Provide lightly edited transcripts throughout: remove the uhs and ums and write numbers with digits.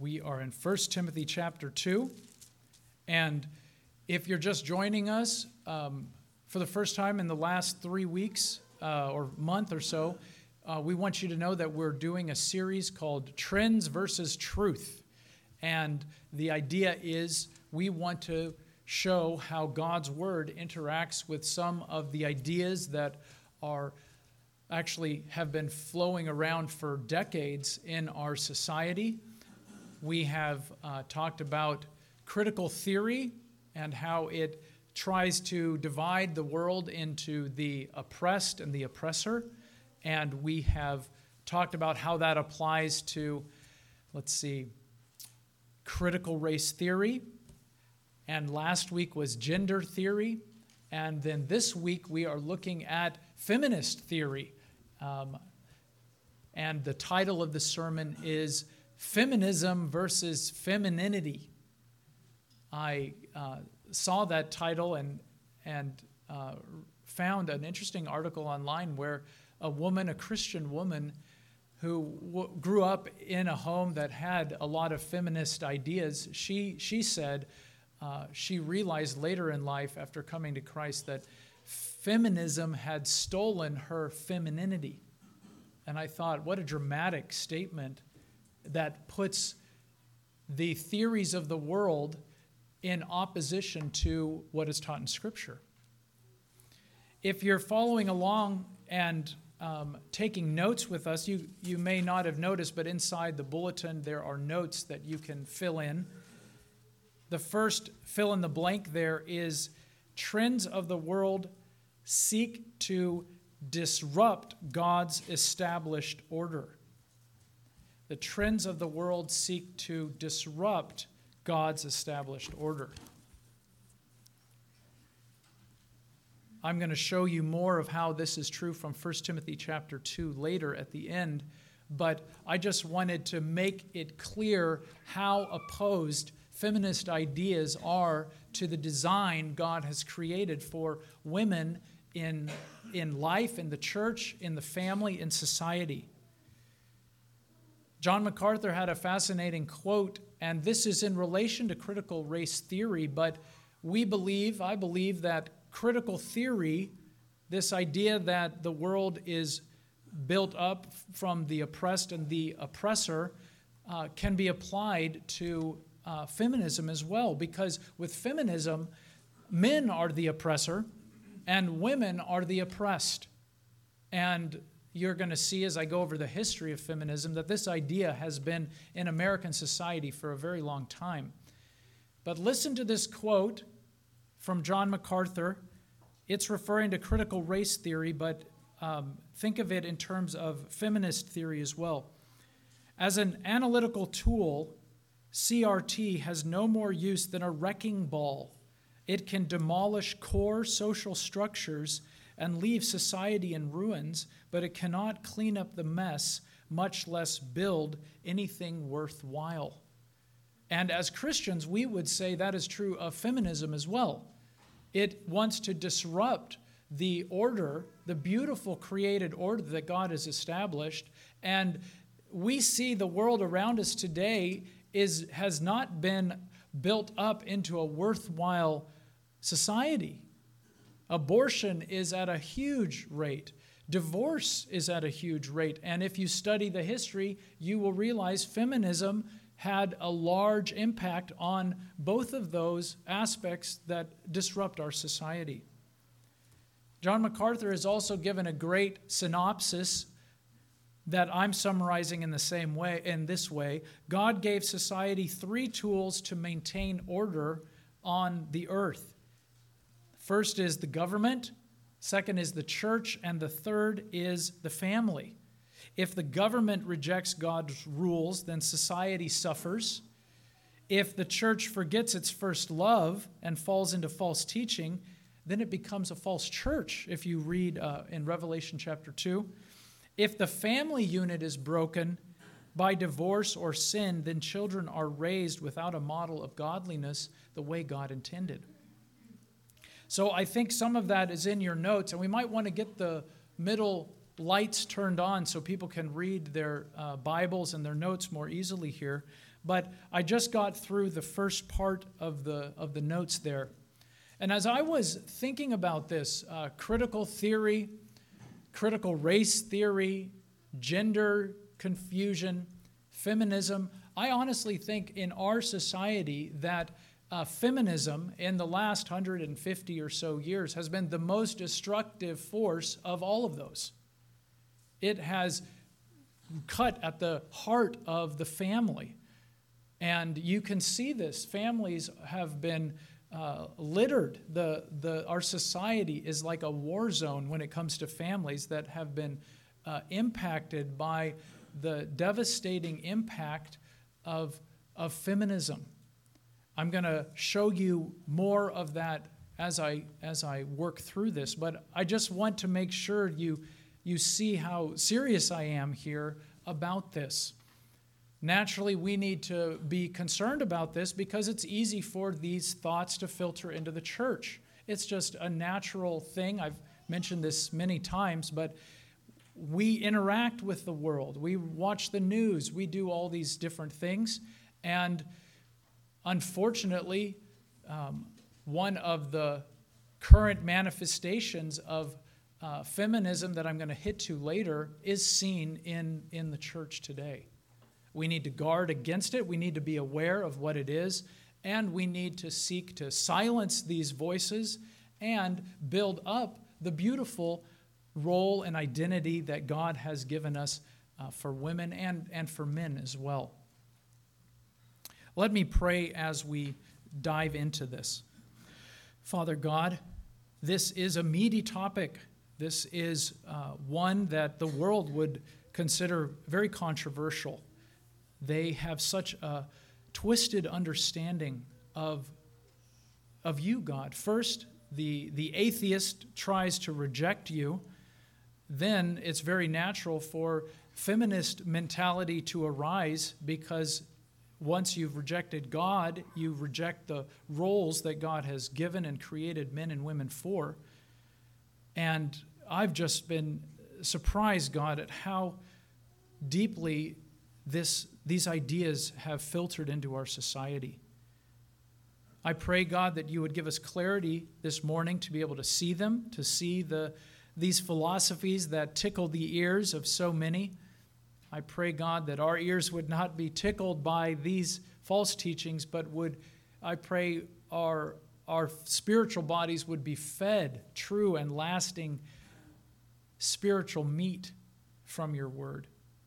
We are in 1 Timothy chapter 2, and if you're just joining us for the first time in the last 3 weeks or month or so, we want you to know that we're doing a series called Trends versus Truth. And the idea is we want to show how God's Word interacts with some of the ideas that are actually have been flowing around for decades in our society. We have talked about critical theory and how it tries to divide the world into the oppressed and the oppressor. And we have talked about how that applies to, critical race theory. And last week was gender theory. And then this week we are looking at feminist theory. And the title of the sermon is Feminism versus Femininity. I saw that title and found an interesting article online where a Christian woman who grew up in a home that had a lot of feminist ideas, she said she realized later in life after coming to Christ that feminism had stolen her femininity. And I thought, what a dramatic statement that puts the theories of the world in opposition to what is taught in Scripture. If you're following along and taking notes with us, you may not have noticed, but inside the bulletin there are notes that you can fill in. The first fill in the blank there is trends of the world seek to disrupt God's established order. The trends of the world seek to disrupt God's established order. I'm going to show you more of how this is true from 1 Timothy chapter 2 later at the end, but I just wanted to make it clear how opposed feminist ideas are to the design God has created for women in life, in the church, in the family, in society. John MacArthur had a fascinating quote, and this is in relation to critical race theory, but I believe that critical theory, this idea that the world is built up from the oppressed and the oppressor, can be applied to feminism as well, because with feminism, men are the oppressor and women are the oppressed. And you're going to see as I go over the history of feminism that this idea has been in American society for a very long time. But listen to this quote from John MacArthur. It's referring to critical race theory, but think of it in terms of feminist theory as well. As an analytical tool, CRT has no more use than a wrecking ball. It can demolish core social structures and leave society in ruins, but it cannot clean up the mess, much less build anything worthwhile. And as Christians, we would say that is true of feminism as well. It wants to disrupt the order, the beautiful created order that God has established, and we see the world around us today has not been built up into a worthwhile society. Abortion is at a huge rate. Divorce is at a huge rate. And if you study the history, you will realize feminism had a large impact on both of those aspects that disrupt our society. John MacArthur has also given a great synopsis that I'm summarizing in this way. God gave society 3 tools to maintain order on the earth. First is the government, second is the church, and the third is the family. If the government rejects God's rules, then society suffers. If the church forgets its first love and falls into false teaching, then it becomes a false church, if you read in Revelation chapter 2. If the family unit is broken by divorce or sin, then children are raised without a model of godliness the way God intended. So I think some of that is in your notes, and we might want to get the middle lights turned on so people can read their Bibles and their notes more easily here. But I just got through the first part of the notes there. And as I was thinking about this, critical theory, critical race theory, gender confusion, feminism, I honestly think in our society that feminism in the last 150 or so years has been the most destructive force of all of those. It has cut at the heart of the family. And you can see this. Families have been littered. Our society is like a war zone when it comes to families that have been impacted by the devastating impact of feminism. I'm going to show you more of that as I work through this, but I just want to make sure you see how serious I am here about this. Naturally, we need to be concerned about this because it's easy for these thoughts to filter into the church. It's just a natural thing. I've mentioned this many times, but we interact with the world. We watch the news. We do all these different things. And unfortunately, one of the current manifestations of feminism that I'm going to hit to later is seen in the church today. We need to guard against it. We need to be aware of what it is. And we need to seek to silence these voices and build up the beautiful role and identity that God has given us for women and for men as well. Let me pray as we dive into this. Father God, this is a meaty topic. This is one that the world would consider very controversial. They have such a twisted understanding of you, God. First, the atheist tries to reject you. Then it's very natural for feminist mentality to arise because once you've rejected God, you reject the roles that God has given and created men and women for. And I've just been surprised, God, at how deeply these ideas have filtered into our society. I pray, God, that you would give us clarity this morning to be able to see them, to see these philosophies that tickle the ears of so many. I pray, God, that our ears would not be tickled by these false teachings, but I pray our spiritual bodies would be fed true and lasting spiritual meat from your word.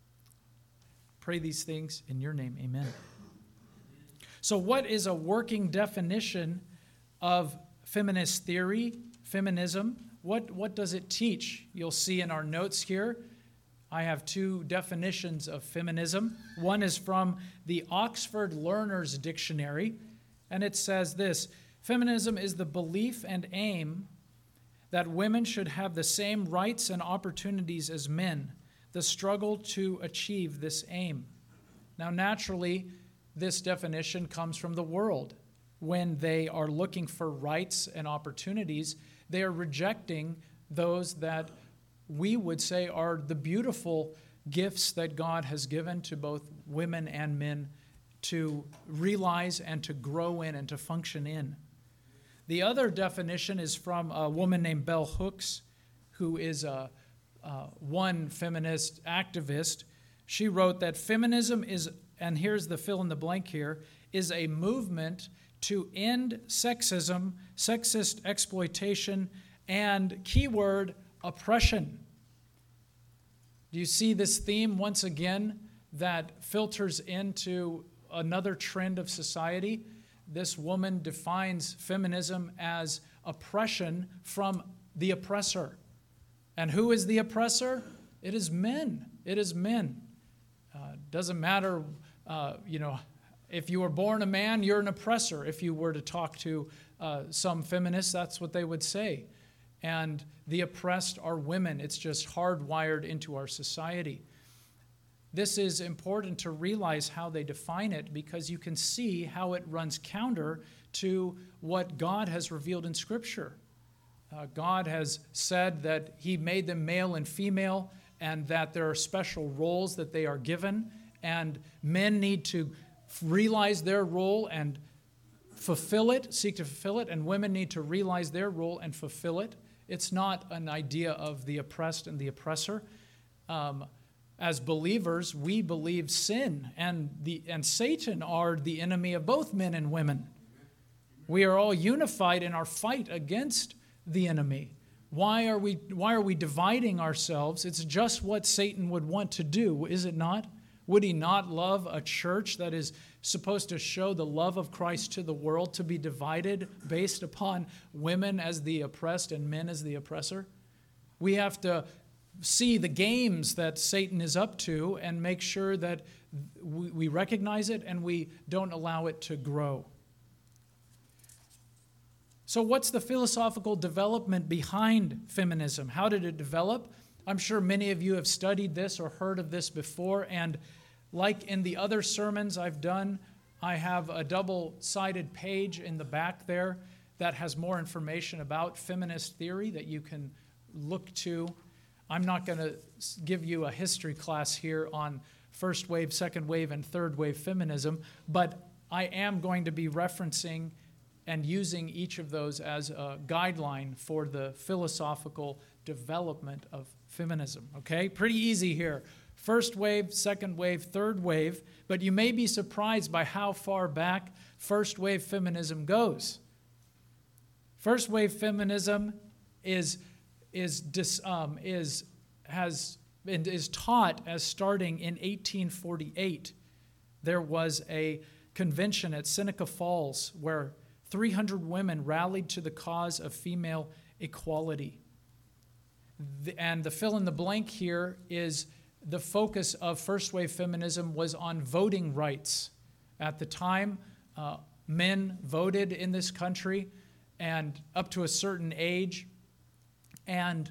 Pray these things in your name. Amen. So what is a working definition of feminist theory, feminism? What does it teach? You'll see in our notes here, I have two definitions of feminism. One is from the Oxford Learner's Dictionary, and it says this: feminism is the belief and aim that women should have the same rights and opportunities as men, the struggle to achieve this aim. Now, naturally, this definition comes from the world. When they are looking for rights and opportunities, they are rejecting those that we would say are the beautiful gifts that God has given to both women and men to realize and to grow in and to function in. The other definition is from a woman named Bell Hooks, who is one feminist activist. She wrote that feminism is, and here's the fill in the blank here, is a movement to end sexism, sexist exploitation, and keyword, oppression. Do you see this theme once again that filters into another trend of society? This woman defines feminism as oppression from the oppressor. And who is the oppressor? It is men. It is men. Doesn't matter, if you were born a man, you're an oppressor. If you were to talk to some feminists, that's what they would say. And the oppressed are women. It's just hardwired into our society. This is important to realize how they define it, because you can see how it runs counter to what God has revealed in Scripture. God has said that He made them male and female, and that there are special roles that they are given, and men need to realize their role and fulfill it, seek to fulfill it, and women need to realize their role and fulfill it. It's not an idea of the oppressed and the oppressor. As believers, we believe sin and Satan are the enemy of both men and women. We are all unified in our fight against the enemy. Why are we dividing ourselves? It's just what Satan would want to do, is it not? Would he not love a church that is supposed to show the love of Christ to the world to be divided based upon women as the oppressed and men as the oppressor? We have to see the games that Satan is up to and make sure that we recognize it and we don't allow it to grow. So what's the philosophical development behind feminism? How did it develop? I'm sure many of you have studied this or heard of this before, and like in the other sermons I've done, I have a double-sided page in the back there that has more information about feminist theory that you can look to. I'm not going to give you a history class here on first wave, second wave, and third wave feminism, but I am going to be referencing and using each of those as a guideline for the philosophical development of feminism. Okay? Pretty easy here. First wave, second wave, third wave, but you may be surprised by how far back first wave feminism goes. First wave feminism is taught as starting in 1848. There was a convention at Seneca Falls where 300 women rallied to the cause of female equality. And the fill in the blank here is the focus of first wave feminism was on voting rights. At the time, men voted in this country and up to a certain age. And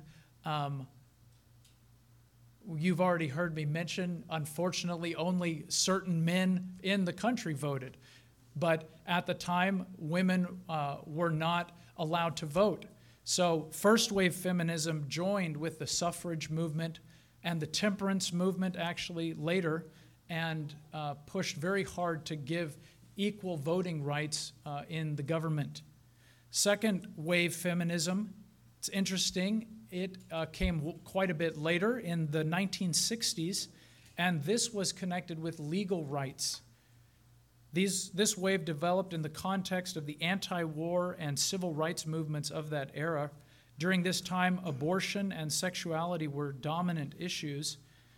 you've already heard me mention, unfortunately, only certain men in the country voted. But at the time, women were not allowed to vote. So first wave feminism joined with the suffrage movement and the temperance movement actually later, and pushed very hard to give equal voting rights in the government. Second wave feminism, it's interesting, it came quite a bit later in the 1960s, and this was connected with legal rights. This wave developed in the context of the anti-war and civil rights movements of that era. During this time, abortion and sexuality were dominant issues.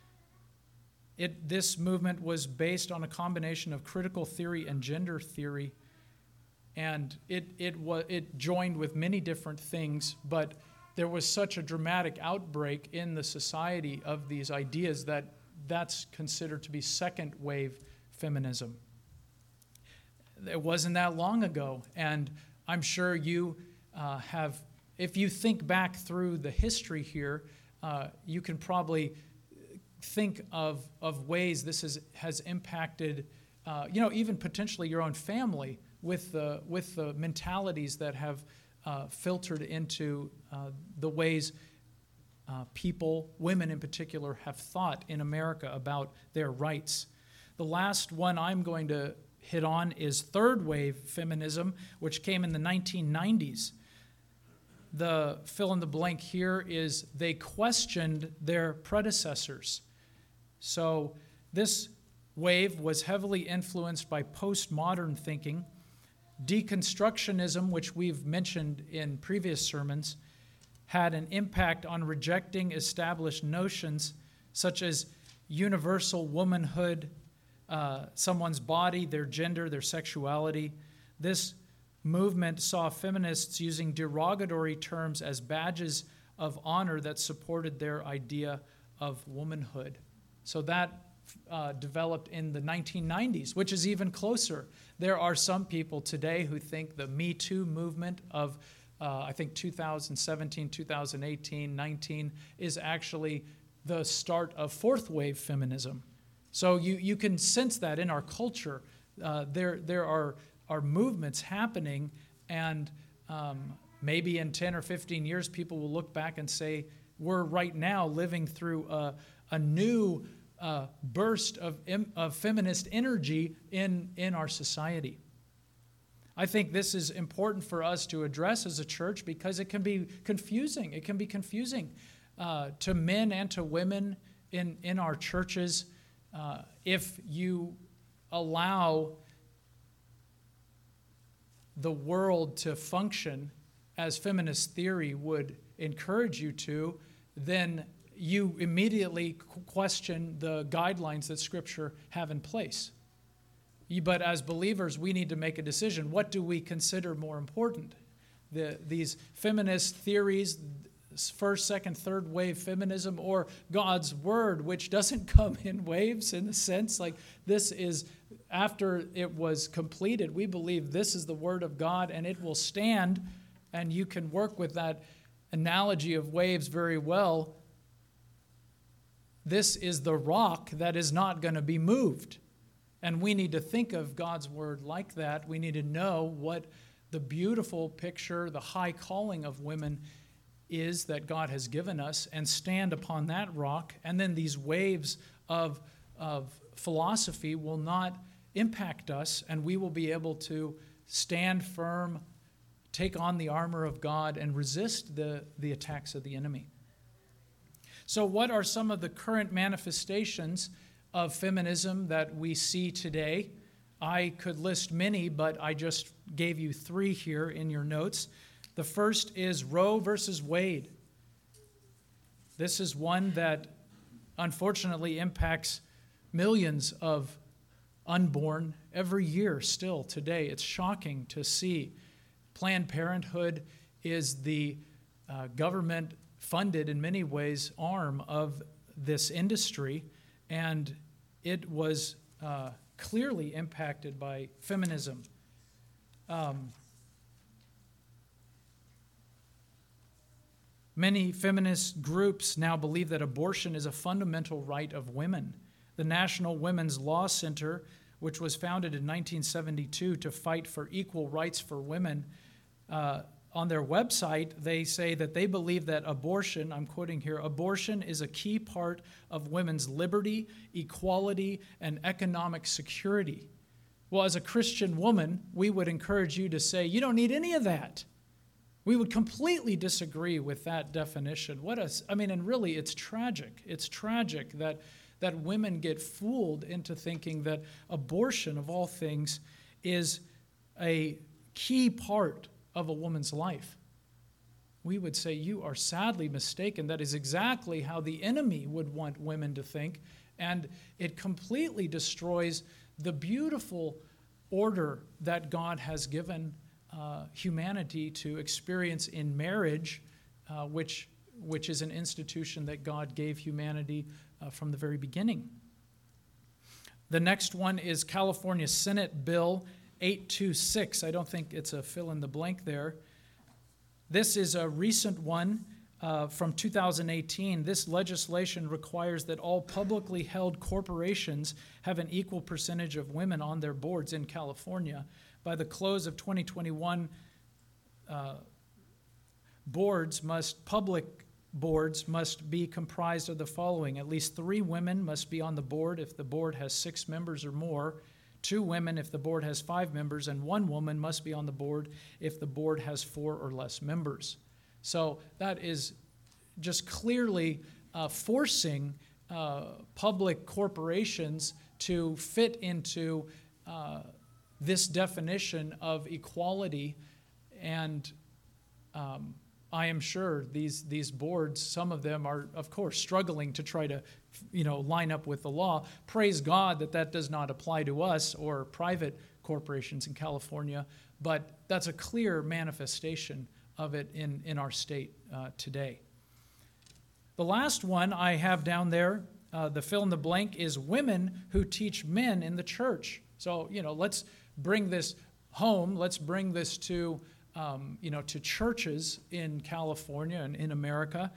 This movement was based on a combination of critical theory and gender theory, and it joined with many different things, but there was such a dramatic outbreak in the society of these ideas that that's considered to be second wave feminism. It wasn't that long ago, and I'm sure you have, if you think back through the history here, you can probably think of ways this has impacted, even potentially your own family with the mentalities that have filtered into the ways people, women in particular, have thought in America about their rights. The last one I'm going to hit on is third wave feminism, which came in the 1990s. The fill in the blank here is they questioned their predecessors. So this wave was heavily influenced by postmodern thinking. Deconstructionism, which we've mentioned in previous sermons, had an impact on rejecting established notions such as universal womanhood, someone's body, their gender, their sexuality. This movement saw feminists using derogatory terms as badges of honor that supported their idea of womanhood. So that developed in the 1990s, which is even closer. There are some people today who think the Me Too movement of, 2017, 2018, 19 is actually the start of fourth wave feminism. So you can sense that in our culture. There are movements happening, and maybe in 10 or 15 years, people will look back and say, we're right now living through a new burst of feminist energy in our society. I think this is important for us to address as a church because it can be confusing. It can be confusing to men and to women in our churches if you allow the world to function as feminist theory would encourage you to, then you immediately question the guidelines that Scripture have in place. But as believers, we need to make a decision. What do we consider more important? These feminist theories, first, second, third wave feminism, or God's Word, which doesn't come in waves in the sense like this is after it was completed. We believe this is the Word of God and it will stand, and you can work with that analogy of waves very well. This is the rock that is not going to be moved. And we need to think of God's Word like that. We need to know what the beautiful picture, the high calling of women is that God has given us, and stand upon that rock. And then these waves of philosophy will not impact us, and we will be able to stand firm, take on the armor of God, and resist the attacks of the enemy. So what are some of the current manifestations of feminism that we see today? I could list many, but I just gave you 3 here in your notes. The first is Roe versus Wade. This is one that unfortunately impacts millions of unborn every year still today. It's shocking to see. Planned Parenthood is the government-funded, in many ways, arm of this industry, and it was clearly impacted by feminism. Many feminist groups now believe that abortion is a fundamental right of women. The National Women's Law Center, which was founded in 1972 to fight for equal rights for women, on their website, they say that they believe that abortion, I'm quoting here, abortion is a key part of women's liberty, equality, and economic security. Well, as a Christian woman, we would encourage you to say, you don't need any of that. We would completely disagree with that definition. And really, it's tragic. It's tragic that women get fooled into thinking that abortion, of all things, is a key part of a woman's life. We would say you are sadly mistaken. That is exactly how the enemy would want women to think, and it completely destroys the beautiful order that God has given humanity to experience in marriage, which is an institution that God gave humanity from the very beginning. The next one is California Senate Bill 826. I don't think it's a fill in the blank there. This is a recent one from 2018. This legislation requires that all publicly held corporations have an equal percentage of women on their boards in California. By the close of 2021, public boards must be comprised of the following. At least 3 women must be on the board if the board has 6 members or more, 2 women if the board has 5 members, and 1 woman must be on the board if the board has 4 or less members. So that is just clearly forcing public corporations to fit into this definition of equality, and I am sure these boards, some of them are, of course, struggling to try to, line up with the law. Praise God that does not apply to us or private corporations in California, but that's a clear manifestation of it in our state today. The last one I have down there, the fill in the blank, is women who teach men in the church. So, let's bring this home. Let's bring this to churches in California and in America.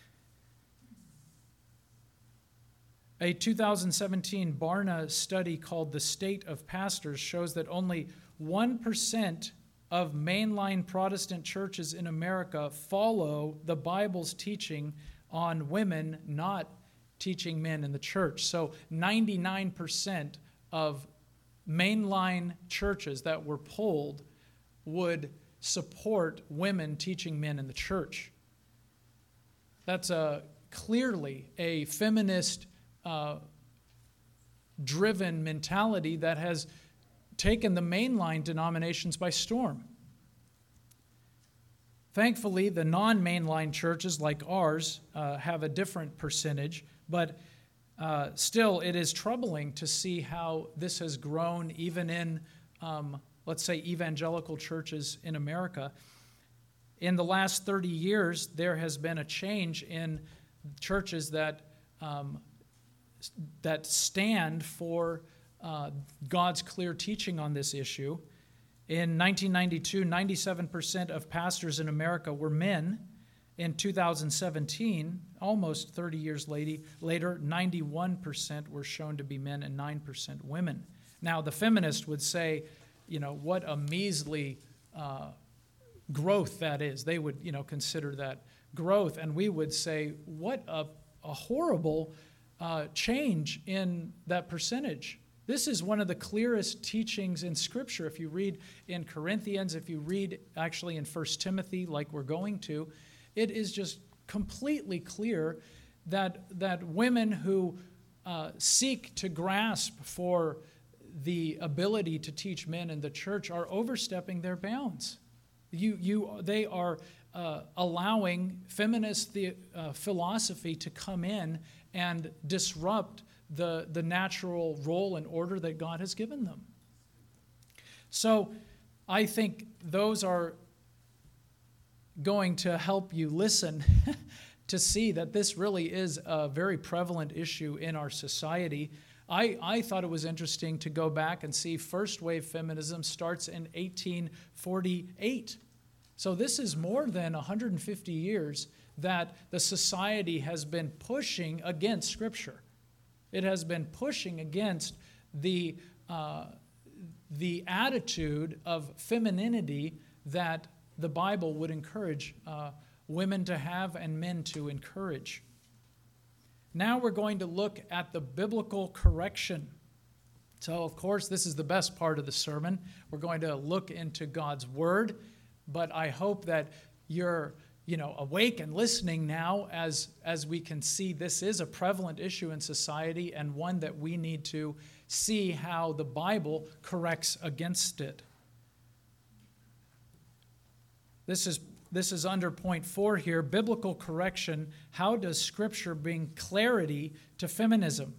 A 2017 Barna study called The State of Pastors shows that only 1% of mainline Protestant churches in America follow the Bible's teaching on women not teaching men in the church. So 99% of mainline churches that were polled would support women teaching men in the church. That's clearly a feminist driven mentality that has taken the mainline denominations by storm. Thankfully, the non-mainline churches like ours have a different percentage, but still it is troubling to see how this has grown even in, let's say, evangelical churches in America. In the last 30 years, there has been a change in churches that stand for God's clear teaching on this issue. In 1992, 97% of pastors in America were men. In 2017, almost 30 years later, 91% were shown to be men and 9% women. Now, the feminist would say, what a measly growth that is. They would, consider that growth. And we would say, what a horrible change in that percentage. This is one of the clearest teachings in Scripture. If you read in Corinthians, if you read actually in 1 Timothy, like we're going to, it is just completely clear that women who seek to grasp for the ability to teach men in the church are overstepping their bounds. They are allowing feminist philosophy to come in and disrupt the natural role and order that God has given them. So I think those are going to help you listen to see that this really is a very prevalent issue in our society. I thought it was interesting to go back and see first wave feminism starts in 1848. So this is more than 150 years that the society has been pushing against Scripture. It has been pushing against the attitude of femininity that the Bible would encourage women to have and men to encourage. Now we're going to look at the biblical correction. So, of course, this is the best part of the sermon. We're going to look into God's Word, but I hope that you're awake and listening now as we can see this is a prevalent issue in society and one that we need to see how the Bible corrects against it. This is under point 4 here, biblical correction. How does Scripture bring clarity to feminism?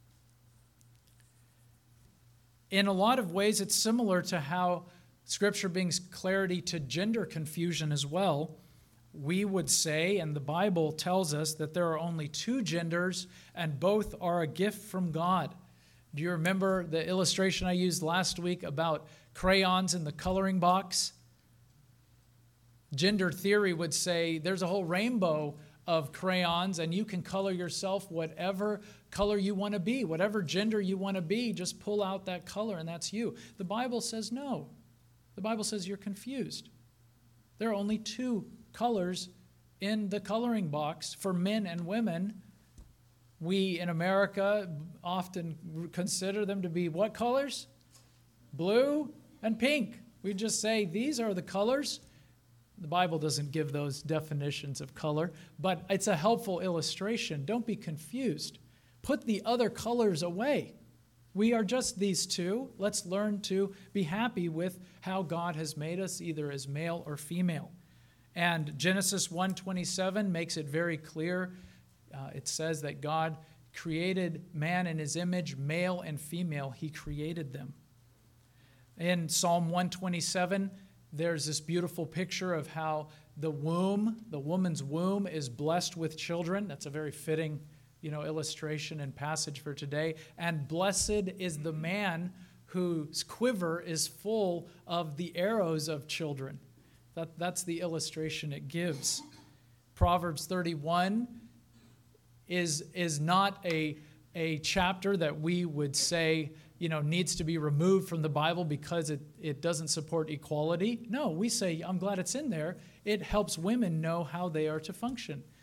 In a lot of ways, it's similar to how Scripture brings clarity to gender confusion as well. We would say, and the Bible tells us, that there are only two genders and both are a gift from God. Do you remember the illustration I used last week about crayons in the coloring box? Gender theory would say there's a whole rainbow of crayons and you can color yourself whatever color you want to be, whatever gender you want to be, just pull out that color and that's you. The Bible says no. The Bible says you're confused. There are only two colors in the coloring box for men and women. We in America often consider them to be what colors? Blue and pink. We just say these are the colors. The Bible doesn't give those definitions of color, but it's a helpful illustration. Don't be confused. Put the other colors away. We are just these two. Let's learn to be happy with how God has made us, either as male or female. And Genesis 1:27 makes it very clear. It says that God created man in his image, male and female, he created them. In Psalm 127, there's this beautiful picture of how the woman's womb is blessed with children. That's a very fitting, illustration and passage for today. And blessed is the man whose quiver is full of the arrows of children. That's the illustration it gives. Proverbs 31 is not a chapter that we would say needs to be removed from the Bible because it doesn't support equality. No, we say, I'm glad it's in there. It helps women know how they are to function.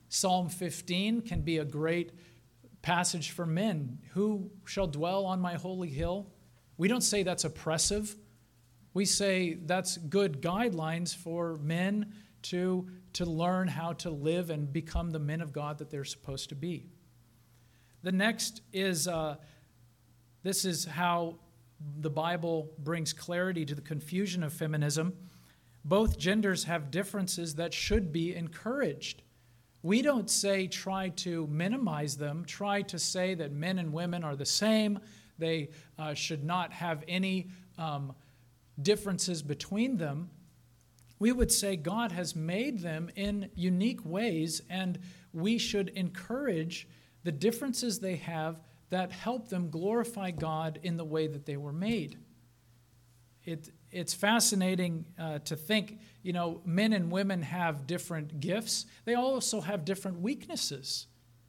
Psalm 15 can be a great passage for men. Who shall dwell on my holy hill? We don't say that's oppressive. We say that's good guidelines for men to learn how to live and become the men of God that they're supposed to be. The next is, this is how the Bible brings clarity to the confusion of feminism. Both genders have differences that should be encouraged. We don't say try to minimize them, try to say that men and women are the same. They should not have any differences between them. We would say God has made them in unique ways, and we should encourage the differences they have that help them glorify God in the way that they were made. It's fascinating to think, men and women have different gifts. They also have different weaknesses.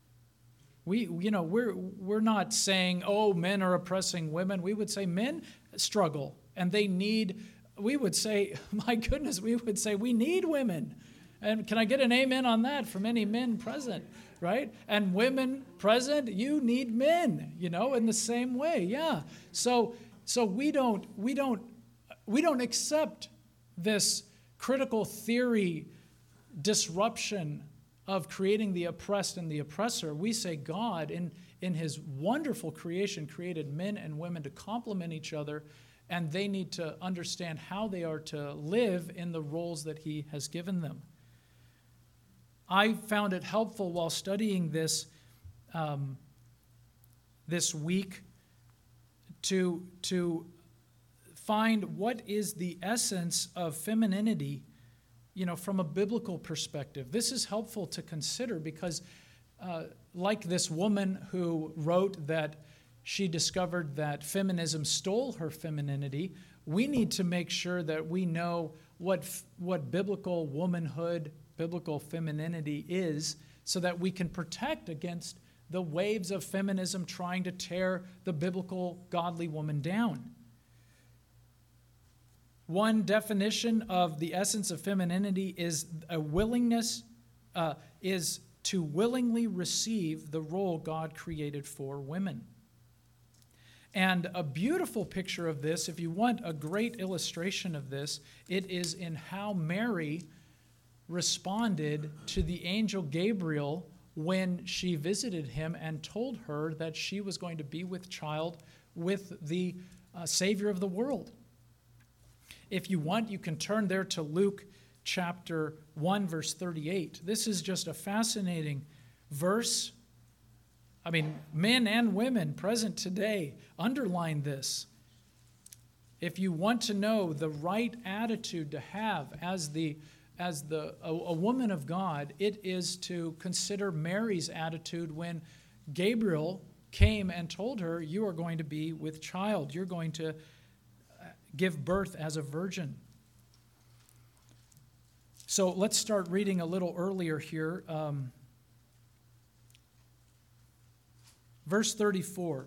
We're not saying, oh, men are oppressing women. We would say men struggle and they need, we would say, my goodness, we would say we need women. And can I get an amen on that from any men present, right? And women present, you need men, in the same way, yeah. So we don't accept this critical theory disruption of creating the oppressed and the oppressor. We say God, in his wonderful creation, created men and women to complement each other, and they need to understand how they are to live in the roles that he has given them. I found it helpful while studying this this week to find what is the essence of femininity, from a biblical perspective. This is helpful to consider because, like this woman who wrote that she discovered that feminism stole her femininity, we need to make sure that we know what biblical womanhood, biblical femininity is, so that we can protect against the waves of feminism trying to tear the biblical godly woman down. One definition of the essence of femininity is a willingness, is to willingly receive the role God created for women. And a beautiful picture of this, if you want a great illustration of this, it is in how Mary responded to the angel Gabriel when she visited him and told her that she was going to be with child with the Savior of the world. If you want, you can turn there to Luke chapter 1, verse 38. This is just a fascinating verse. Men and women present today underline this. If you want to know the right attitude to have as a woman of God, it is to consider Mary's attitude when Gabriel came and told her, you are going to be with child. You're going to give birth as a virgin. So let's start reading a little earlier here. Verse 34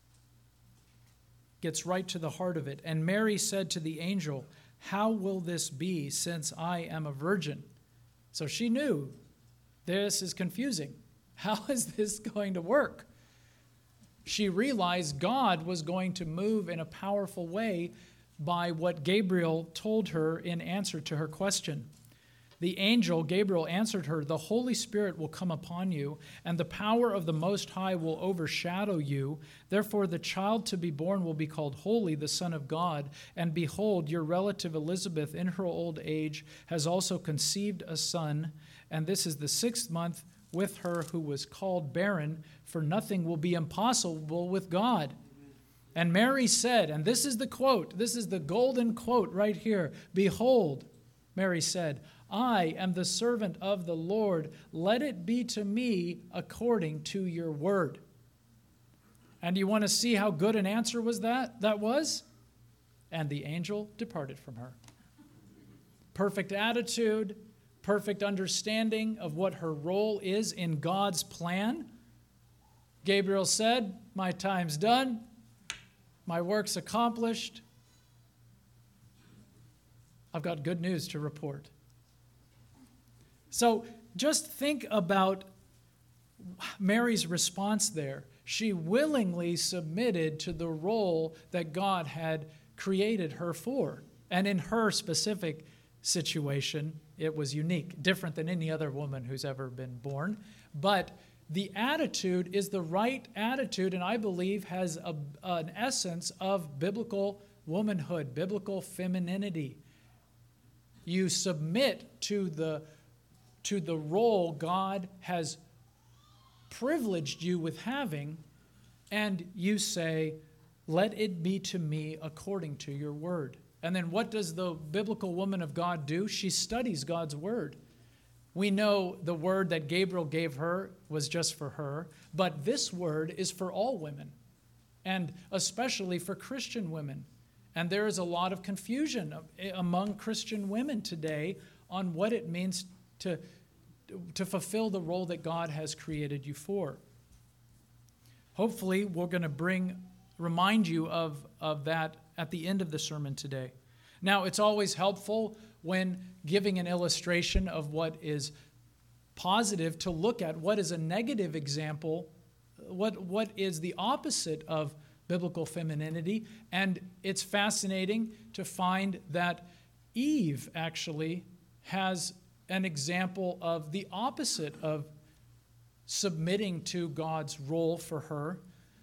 gets right to the heart of it. And Mary said to the angel, how will this be since I am a virgin? So she knew this is confusing. How is this going to work? She realized God was going to move in a powerful way by what Gabriel told her in answer to her question. The angel, Gabriel, answered her, the Holy Spirit will come upon you, and the power of the Most High will overshadow you. Therefore, the child to be born will be called Holy, the Son of God. And behold, your relative Elizabeth, in her old age, has also conceived a son, and this is the 6th month with her who was called barren, for nothing will be impossible with God. And Mary said, and this is the quote, this is the golden quote right here, behold, Mary said, I am the servant of the Lord. Let it be to me according to your word. And you want to see how good an answer was that was? And the angel departed from her. Perfect attitude, perfect understanding of what her role is in God's plan. Gabriel said, my time's done. My work's accomplished. I've got good news to report. So just think about Mary's response there. She willingly submitted to the role that God had created her for. And in her specific situation, it was unique, different than any other woman who's ever been born. But the attitude is the right attitude, and I believe has an essence of biblical womanhood, biblical femininity. You submit to the role God has privileged you with having, and you say, let it be to me according to your word. And then what does the biblical woman of God do? She studies God's word. We know the word that Gabriel gave her was just for her, but this word is for all women, and especially for Christian women. And there is a lot of confusion among Christian women today on what it means to fulfill the role that God has created you for. Hopefully, we're going to remind you of that at the end of the sermon today. Now, it's always helpful when giving an illustration of what is positive to look at what is a negative example, what is the opposite of biblical femininity. And it's fascinating to find that Eve actually has an example of the opposite of submitting to God's role for her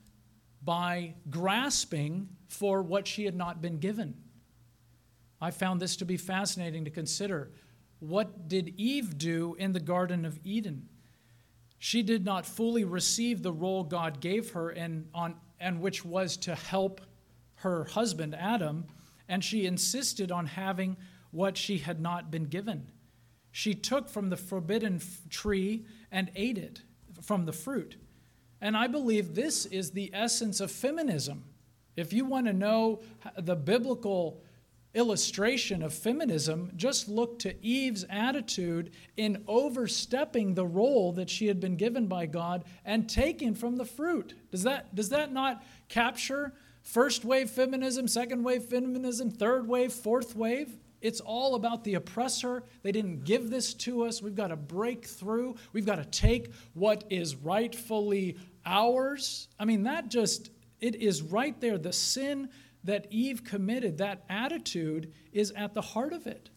by grasping for what she had not been given. I found this to be fascinating to consider. What did Eve do in the Garden of Eden? She did not fully receive the role God gave her, and which was to help her husband Adam, and she insisted on having what she had not been given. She took from the forbidden tree and ate it, from the fruit. And I believe this is the essence of feminism. If you want to know the biblical illustration of feminism, just look to Eve's attitude in overstepping the role that she had been given by God and taking from the fruit. Does that not capture first wave feminism, second wave feminism, third wave, fourth wave? It's all about the oppressor. They didn't give this to us. We've got to break through. We've got to take what is rightfully ours. I mean, it is right there. The sin that Eve committed, that attitude is at the heart of it.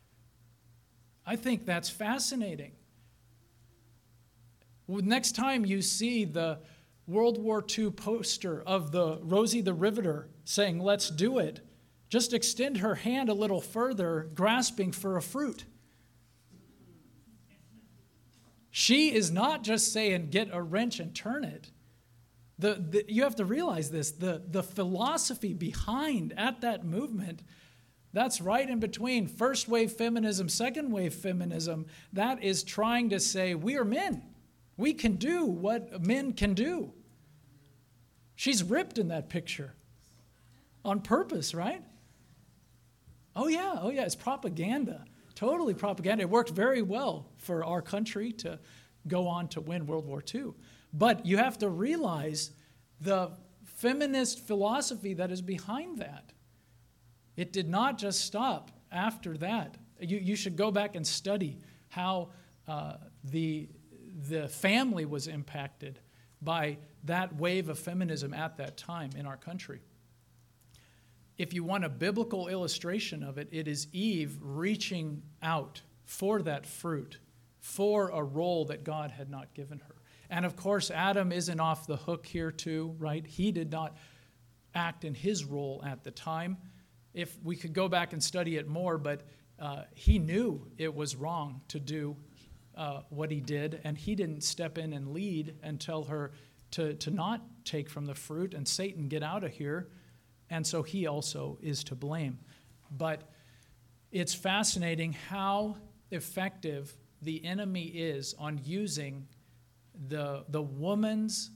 I think that's fascinating. Next time you see the World War II poster of the Rosie the Riveter saying, let's do it, just extend her hand a little further, grasping for a fruit. She is not just saying, get a wrench and turn it. You have to realize this. The philosophy behind at that movement, that's right in between first wave feminism, second wave feminism. That is trying to say, we are men. We can do what men can do. She's ripped in that picture on purpose, right? Oh yeah, it's propaganda. Totally propaganda. It worked very well for our country to go on to win World War II. But you have to realize the feminist philosophy that is behind that. It did not just stop after that. You should go back and study how the family was impacted by that wave of feminism at that time in our country. If you want a biblical illustration of it, it is Eve reaching out for that fruit, for a role that God had not given her. And of course, Adam isn't off the hook here too, right? He did not act in his role at the time. If we could go back and study it more, but he knew it was wrong to do what he did, and he didn't step in and lead and tell her to not take from the fruit, and Satan, get out of here. And so he also is to blame. But it's fascinating how effective the enemy is on using the woman's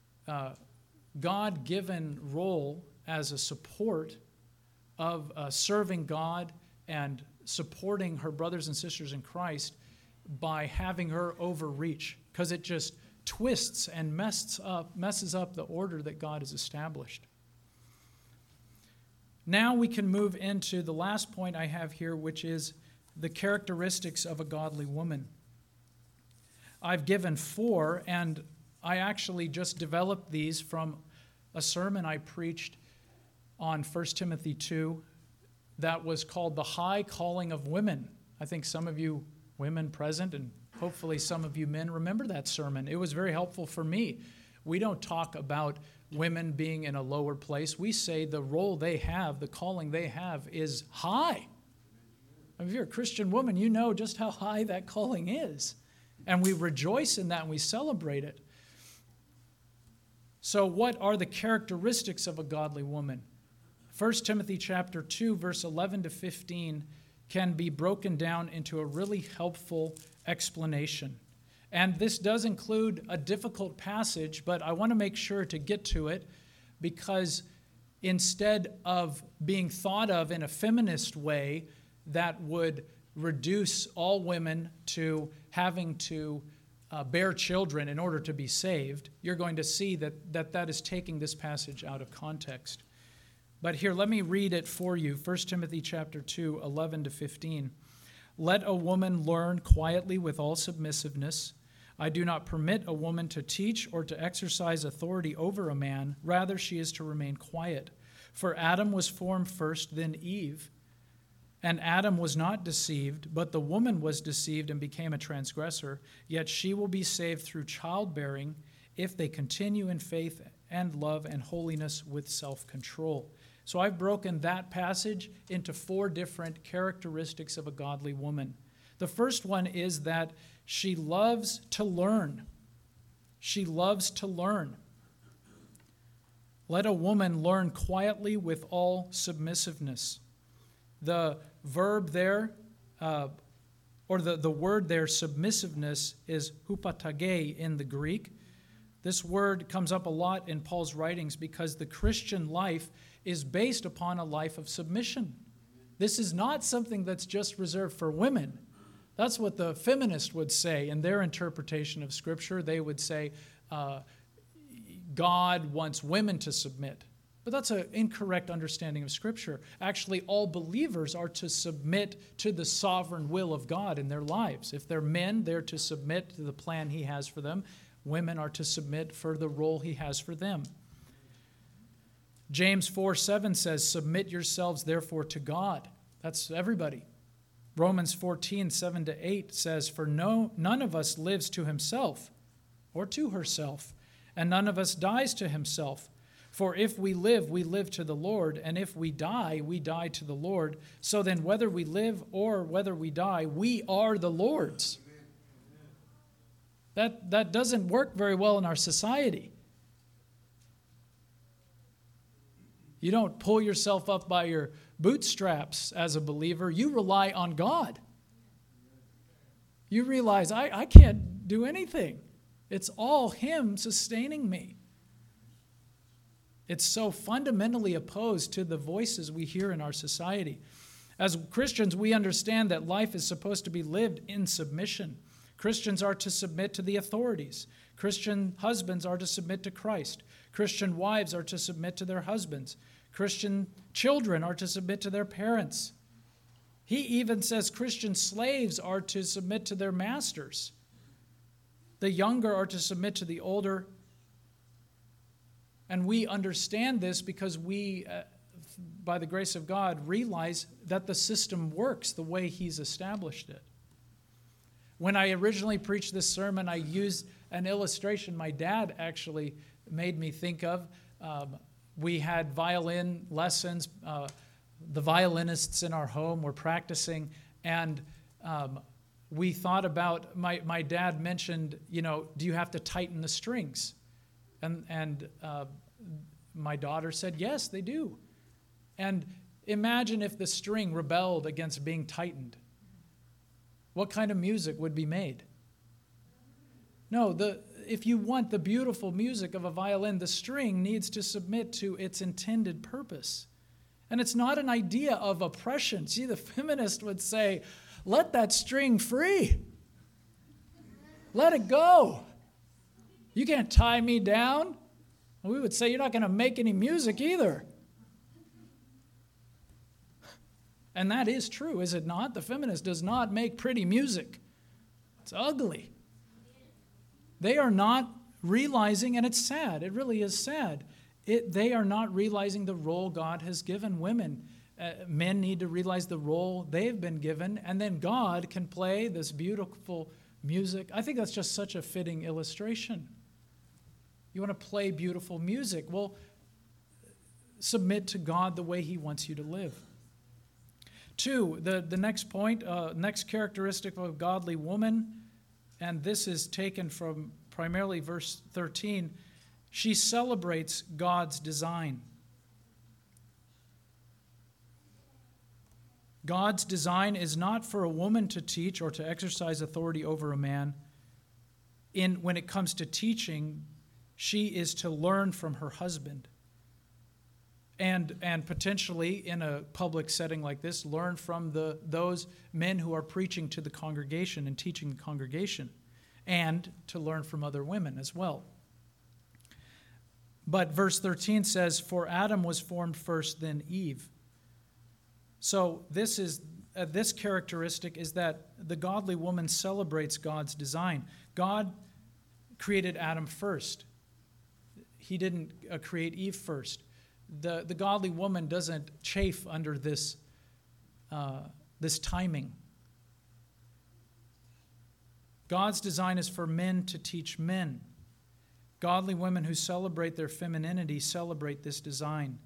God-given role as a support of serving God and supporting her brothers and sisters in Christ by having her overreach, because it just twists and messes up the order that God has established. Now we can move into the last point I have here, which is the characteristics of a godly woman. I've given 4, and I actually just developed these from a sermon I preached on 1 Timothy 2 that was called The High Calling of Women. I think some of you women present, and hopefully some of you men, remember that sermon. It was very helpful for me. We don't talk about women being in a lower place. We say the role they have, the calling they have is high. If you're a Christian woman, you know just how high that calling is. And we rejoice in that and we celebrate it. So what are the characteristics of a godly woman? 1 Timothy chapter 2, verse 11 to 15 can be broken down into a really helpful explanation. And this does include a difficult passage, but I want to make sure to get to it because instead of being thought of in a feminist way that would reduce all women to having to bear children in order to be saved, you're going to see that is taking this passage out of context. But here, let me read it for you. 1 Timothy chapter 2, 11 to 15. Let a woman learn quietly with all submissiveness. I do not permit a woman to teach or to exercise authority over a man. Rather, she is to remain quiet. For Adam was formed first, then Eve. And Adam was not deceived, but the woman was deceived and became a transgressor. Yet she will be saved through childbearing if they continue in faith and love and holiness with self-control. So I've broken that passage into 4 different characteristics of a godly woman. The first one is that she loves to learn. She loves to learn. Let a woman learn quietly with all submissiveness. The verb there, or the word there, submissiveness, is hupatage in the Greek. This word comes up a lot in Paul's writings because the Christian life is based upon a life of submission. This is not something that's just reserved for women. That's what the feminist would say in their interpretation of Scripture. They would say God wants women to submit. But that's an incorrect understanding of Scripture. Actually, all believers are to submit to the sovereign will of God in their lives. If they're men, they're to submit to the plan He has for them. Women are to submit for the role He has for them. James 4:7 says, submit yourselves therefore to God. That's everybody. Romans 14:7-8 says, for none of us lives to himself or to herself, and none of us dies to himself. For if we live to the Lord, and if we die to the Lord. So then whether we live or whether we die, we are the Lord's. That doesn't work very well in our society. You don't pull yourself up by your bootstraps as a believer. You rely on God. You realize, I can't do anything. It's all Him sustaining me. It's so fundamentally opposed to the voices we hear in our society. As Christians, we understand that life is supposed to be lived in submission. Christians are to submit to the authorities. Christian husbands are to submit to Christ. Christian wives are to submit to their husbands. Christian children are to submit to their parents. He even says Christian slaves are to submit to their masters. The younger are to submit to the older. And we understand this because we, by the grace of God, realize that the system works the way He's established it. When I originally preached this sermon, I used an illustration my dad actually made me think of. We had violin lessons. The violinists in our home were practicing, and we thought about, my dad mentioned, do you have to tighten the strings? And my daughter said, yes, they do. And imagine if the string rebelled against being tightened. What kind of music would be made? No, if you want the beautiful music of a violin, the string needs to submit to its intended purpose. And it's not an idea of oppression. See, the feminist would say, let that string free. Let it go. You can't tie me down. And we would say, you're not going to make any music either. And that is true, is it not? The feminist does not make pretty music. It's ugly. They are not realizing, and it's sad, it really is sad, they are not realizing the role God has given women. Men need to realize the role they've been given, and then God can play this beautiful music. I think that's just such a fitting illustration. You want to play beautiful music? Well, submit to God the way He wants you to live. 2, the next point, next characteristic of a godly woman, and this is taken from primarily verse 13, she celebrates God's design. God's design is not for a woman to teach or to exercise authority over a man. When it comes to teaching, she is to learn from her husband. And potentially, in a public setting like this, learn from those men who are preaching to the congregation and teaching the congregation, and to learn from other women as well. But verse 13 says, "For Adam was formed first, then Eve." So this characteristic is that the godly woman celebrates God's design. God created Adam first. He didn't create Eve first. The godly woman doesn't chafe under this timing. God's design is for men to teach men. Godly women who celebrate their femininity celebrate this design.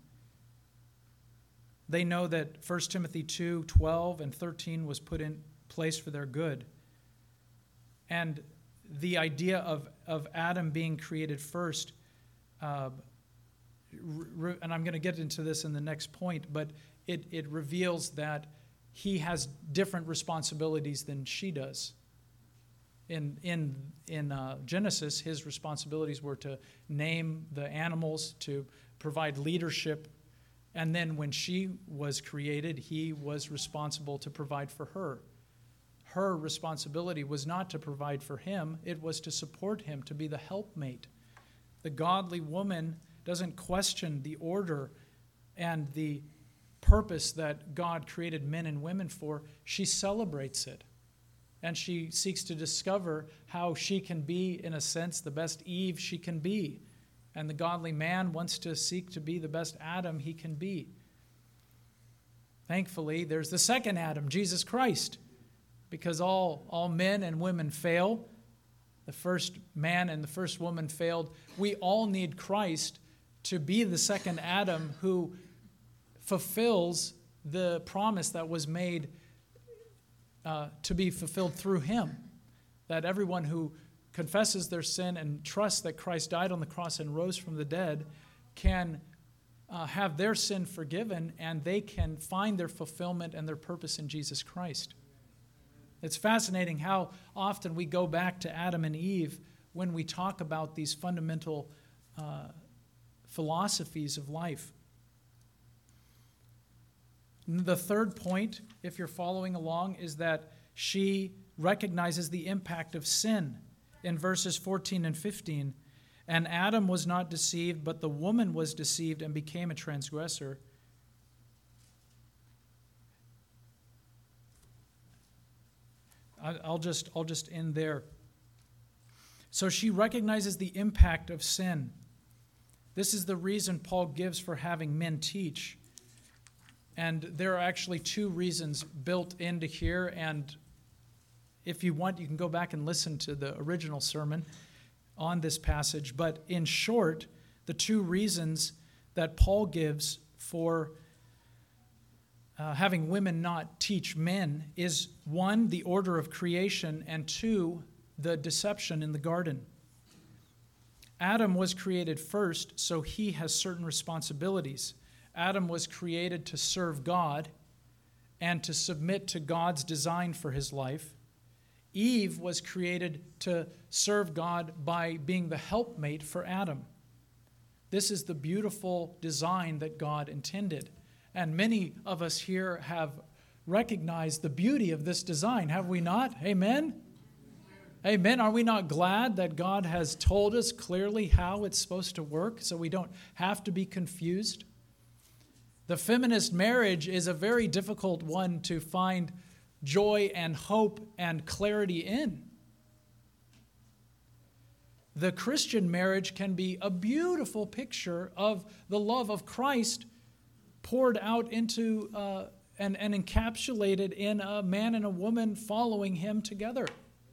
They know that 1 Timothy 2:12 and 13 was put in place for their good. And the idea of Adam being created first, and I'm going to get into this in the next point, but it reveals that he has different responsibilities than she does. In Genesis, his responsibilities were to name the animals, to provide leadership, and then when she was created, he was responsible to provide for her. Her responsibility was not to provide for him, it was to support him, to be the helpmate. The godly woman doesn't question the order and the purpose that God created men and women for. She celebrates it. And she seeks to discover how she can be, in a sense, the best Eve she can be. And the godly man wants to seek to be the best Adam he can be. Thankfully, there's the second Adam, Jesus Christ. Because all men and women fail. The first man and the first woman failed. We all need Christ to be the second Adam who fulfills the promise that was made to be fulfilled through him. That everyone who confesses their sin and trusts that Christ died on the cross and rose from the dead can have their sin forgiven, and they can find their fulfillment and their purpose in Jesus Christ. It's fascinating how often we go back to Adam and Eve when we talk about these fundamental philosophies of life. The third point, if you're following along, is that she recognizes the impact of sin in verses 14 and 15. And Adam was not deceived, but the woman was deceived and became a transgressor. I'll just end there. So she recognizes the impact of sin. This is the reason Paul gives for having men teach. And there are actually two reasons built into here. And if you want, you can go back and listen to the original sermon on this passage. But in short, the two reasons that Paul gives for having women not teach men is, one, the order of creation, and two, the deception in the garden. Adam was created first, so he has certain responsibilities. Adam was created to serve God and to submit to God's design for his life. Eve was created to serve God by being the helpmate for Adam. This is the beautiful design that God intended. And many of us here have recognized the beauty of this design, have we not? Amen? Amen. Are we not glad that God has told us clearly how it's supposed to work so we don't have to be confused? The feminist marriage is a very difficult one to find joy and hope and clarity in. The Christian marriage can be a beautiful picture of the love of Christ poured out into and encapsulated in a man and a woman following him together.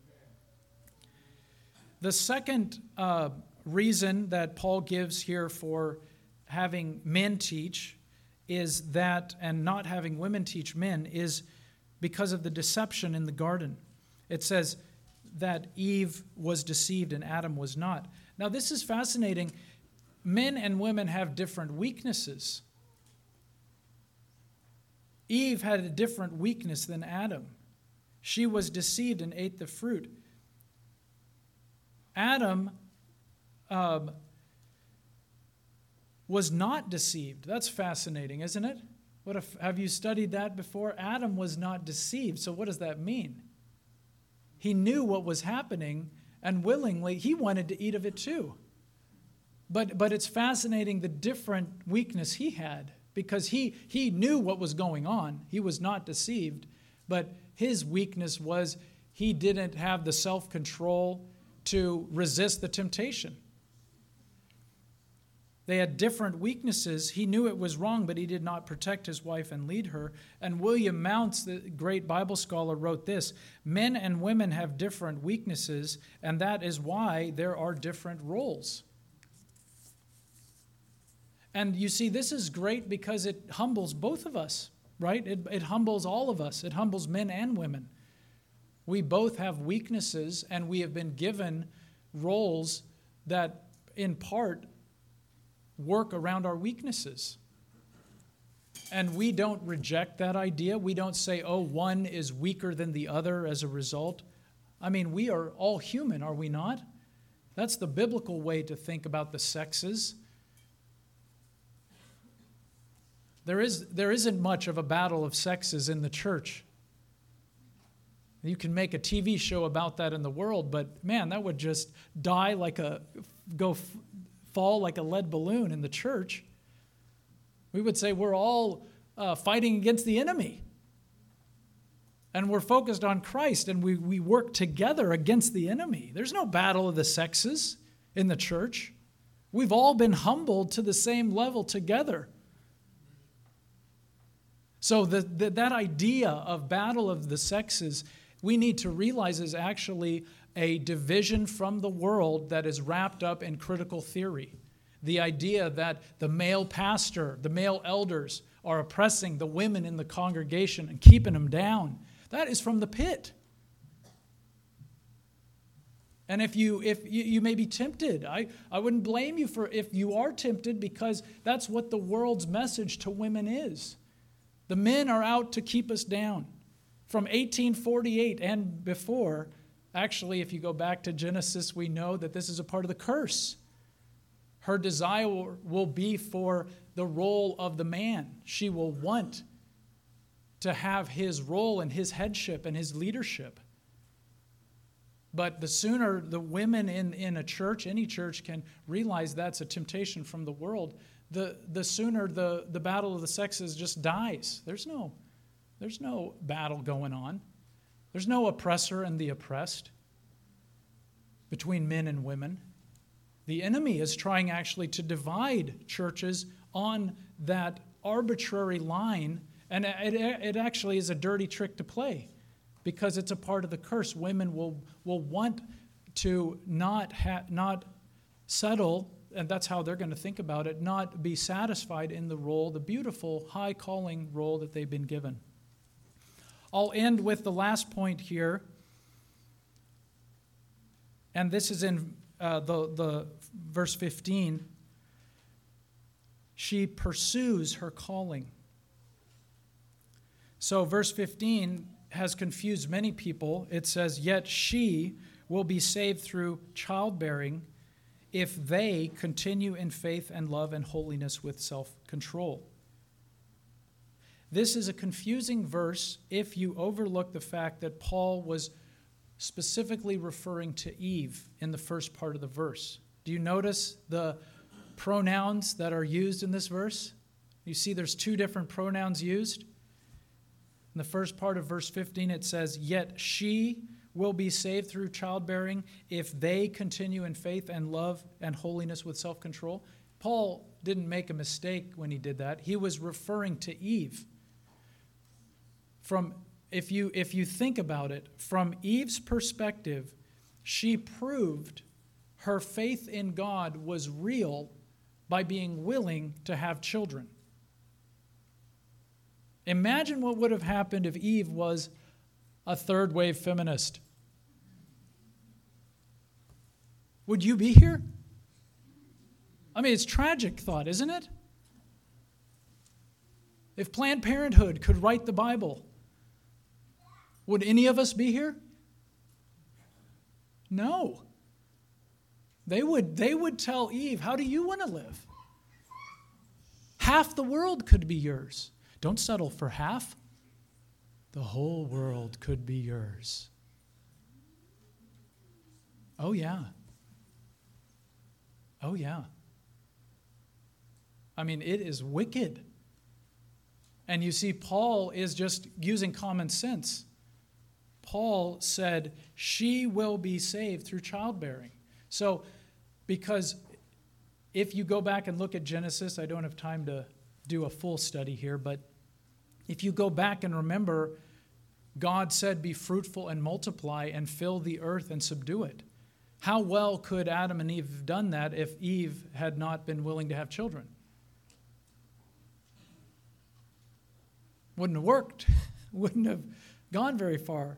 The second reason that Paul gives here for having men teach is that, and not having women teach men, is because of the deception in the garden. It says that Eve was deceived and Adam was not. Now, this is fascinating. Men and women have different weaknesses. Eve had a different weakness than Adam. She was deceived and ate the fruit. Adam was not deceived. That's fascinating, isn't it? Have you studied that before? Adam was not deceived. So what does that mean? He knew what was happening, and willingly he wanted to eat of it too. But it's fascinating the different weakness he had, because he knew what was going on. He was not deceived, but his weakness was he didn't have the self-control to resist the temptation. They had different weaknesses. He knew it was wrong, but he did not protect his wife and lead her. And William Mounce, the great Bible scholar, wrote this: men and women have different weaknesses, and that is why there are different roles. And you see, this is great because it humbles both of us, right? It humbles all of us. It humbles men and women. We both have weaknesses, and we have been given roles that, in part, work around our weaknesses. And we don't reject that idea. We don't say, oh, one is weaker than the other as a result. I mean, we are all human, are we not? That's the biblical way to think about the sexes. There isn't much of a battle of sexes in the church. You can make a TV show about that in the world, but man, that would just fall like a lead balloon in the church. We would say we're all fighting against the enemy. And we're focused on Christ, and we work together against the enemy. There's no battle of the sexes in the church. We've all been humbled to the same level together. So that idea of battle of the sexes, we need to realize is actually a division from the world that is wrapped up in critical theory. The idea that the male pastor, the male elders are oppressing the women in the congregation and keeping them down. That is from the pit. And if you may be tempted, I wouldn't blame you for if you are tempted, because that's what the world's message to women is. The men are out to keep us down. From 1848 and before, actually, if you go back to Genesis, we know that this is a part of the curse. Her desire will be for the role of the man. She will want to have his role and his headship and his leadership. But the sooner the women in a church, any church, can realize that's a temptation from the world, the sooner the battle of the sexes just dies. There's no battle going on. There's no oppressor and the oppressed between men and women. The enemy is trying actually to divide churches on that arbitrary line, and it actually is a dirty trick to play, because it's a part of the curse. Women will want to not settle, and that's how they're going to think about it, not be satisfied in the role, the beautiful, high calling role that they've been given. I'll end with the last point here, and this is in the verse 15. She pursues her calling. So verse 15 has confused many people. It says, yet she will be saved through childbearing if they continue in faith and love and holiness with self-control. This is a confusing verse if you overlook the fact that Paul was specifically referring to Eve in the first part of the verse. Do you notice the pronouns that are used in this verse? You see there's two different pronouns used. In the first part of verse 15 it says, yet she will be saved through childbearing if they continue in faith and love and holiness with self-control. Paul didn't make a mistake when he did that. He was referring to Eve. If you think about it, from Eve's perspective, she proved her faith in God was real by being willing to have children. Imagine what would have happened if Eve was a third-wave feminist. Would you be here? I mean, it's a tragic thought, isn't it? If Planned Parenthood could write the Bible, would any of us be here? No. They would tell Eve, how do you want to live? Half the world could be yours. Don't settle for half. The whole world could be yours. Oh, yeah. Oh, yeah. I mean, it is wicked. And you see, Paul is just using common sense. Paul said, she will be saved through childbearing. So, because if you go back and look at Genesis, I don't have time to do a full study here, but if you go back and remember, God said, be fruitful and multiply and fill the earth and subdue it. How well could Adam and Eve have done that if Eve had not been willing to have children? Wouldn't have worked. Wouldn't have gone very far.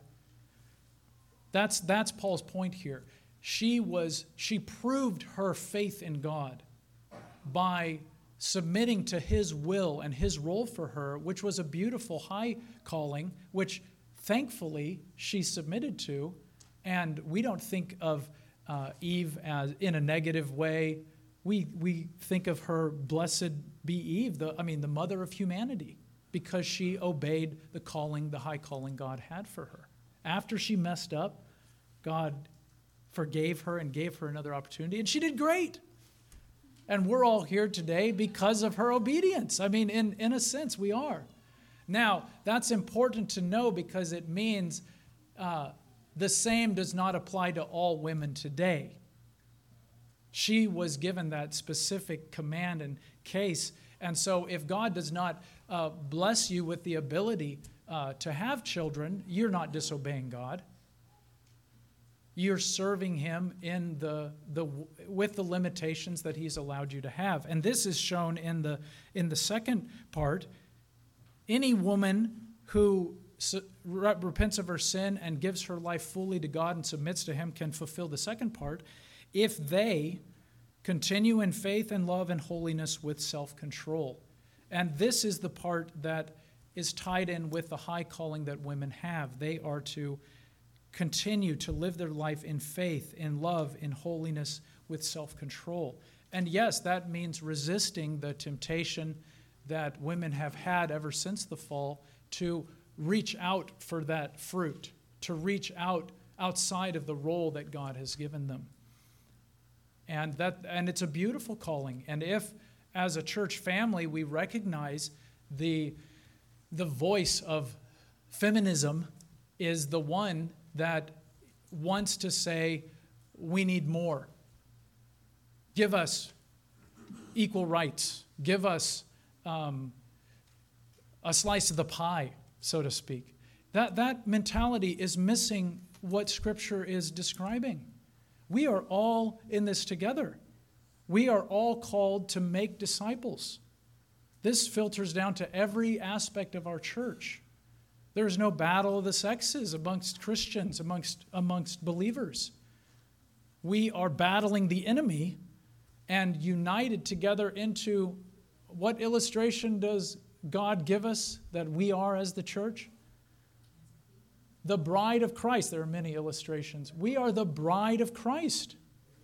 That's Paul's point here. She proved her faith in God by submitting to his will and his role for her, which was a beautiful high calling, which thankfully she submitted to. And we don't think of Eve as in a negative way. We think of her, blessed be Eve, the mother of humanity, because she obeyed the calling, the high calling God had for her. After she messed up, God forgave her and gave her another opportunity, and she did great. And we're all here today because of her obedience. I mean, in a sense, we are. Now, that's important to know because it means the same does not apply to all women today. She was given that specific command and case. And so if God does not bless you with the ability to have children, you're not disobeying God. You're serving him in with the limitations that he's allowed you to have. And this is shown in the second part. Any woman who repents of her sin and gives her life fully to God and submits to him can fulfill the second part if they continue in faith and love and holiness with self-control. And this is the part that is tied in with the high calling that women have. They are to continue to live their life in faith, in love, in holiness, with self-control. And yes, that means resisting the temptation that women have had ever since the fall to reach out for that fruit, to reach out outside of the role that God has given them. And it's a beautiful calling. And if, as a church family, we recognize the voice of feminism is the one that wants to say, we need more. Give us equal rights. Give us a slice of the pie, so to speak. That mentality is missing what Scripture is describing. We are all in this together. We are all called to make disciples. This filters down to every aspect of our church. There is no battle of the sexes amongst Christians, amongst believers. We are battling the enemy and united together into what illustration does God give us that we are as the church? The bride of Christ. There are many illustrations. We are the bride of Christ.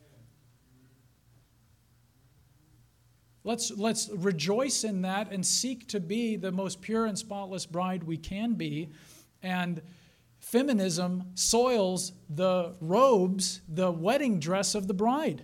Let's rejoice in that and seek to be the most pure and spotless bride we can be. And feminism soils the robes, the wedding dress of the bride.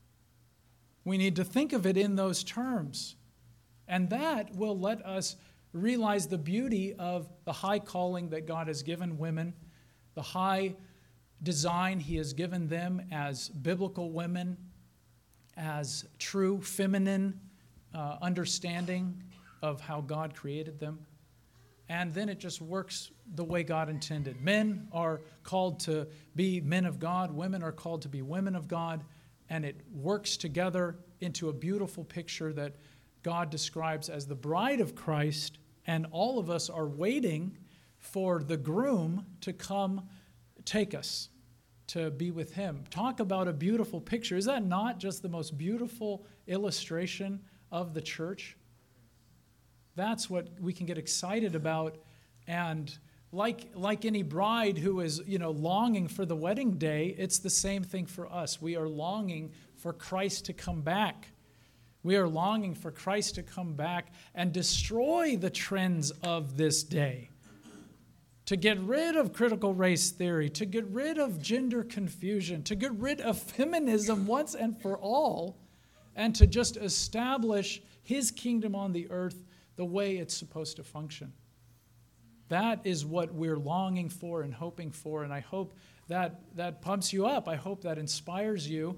We need to think of it in those terms. And that will let us realize the beauty of the high calling that God has given women, the high design He has given them as biblical women, as true feminine understanding of how God created them. And then it just works the way God intended. Men are called to be men of God. Women are called to be women of God. And it works together into a beautiful picture that God describes as the bride of Christ. And all of us are waiting for the groom to come take us to be with Him. Talk about a beautiful picture. Is that not just the most beautiful illustration of the church? That's what we can get excited about. And like any bride who is, longing for the wedding day, it's the same thing for us. We are longing for Christ to come back. We are longing for Christ to come back and destroy the trends of this day. To get rid of critical race theory, to get rid of gender confusion, to get rid of feminism once and for all, and to just establish His kingdom on the earth the way it's supposed to function. That is what we're longing for and hoping for, and I hope that pumps you up. I hope that inspires you,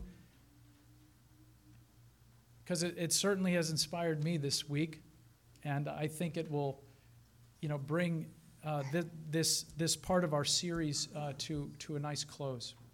because it certainly has inspired me this week, and I think it will, bring this part of our series to a nice close.